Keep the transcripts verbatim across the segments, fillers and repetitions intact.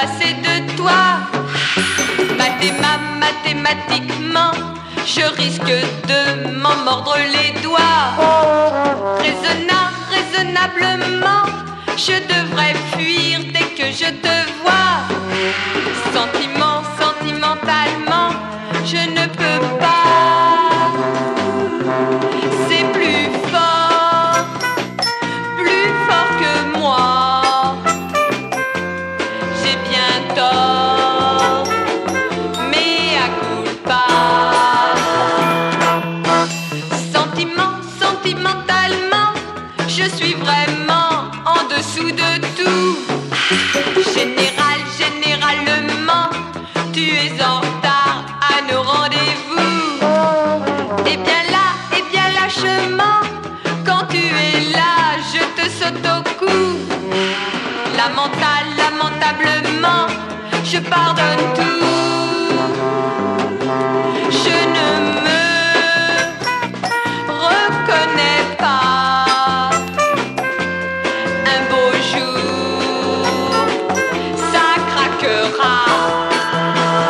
passer de toi. Mathéma, mathématiquement, je risque de m'en mordre les doigts. Raisonna, raisonnablement, je devrais fuir dès que je te vois. Sentiment, sentimentalement, je ne peux pas. C'est plus fort, plus fort que moi. J'ai bien tort, mais à culpa. Sentiment, sentimentalement, je suis vraiment en dessous de tout. Général, généralement, tu es en retard à nos rendez-vous. Et bien là, et bien lâchement, quand tu es là, je te saute au cou. Lamentable, lamentablement, je pardonne tout. Je ne me reconnais pas. Un beau jour, ça craquera.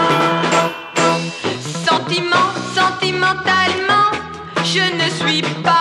Sentiment, sentimentalement, je ne suis pas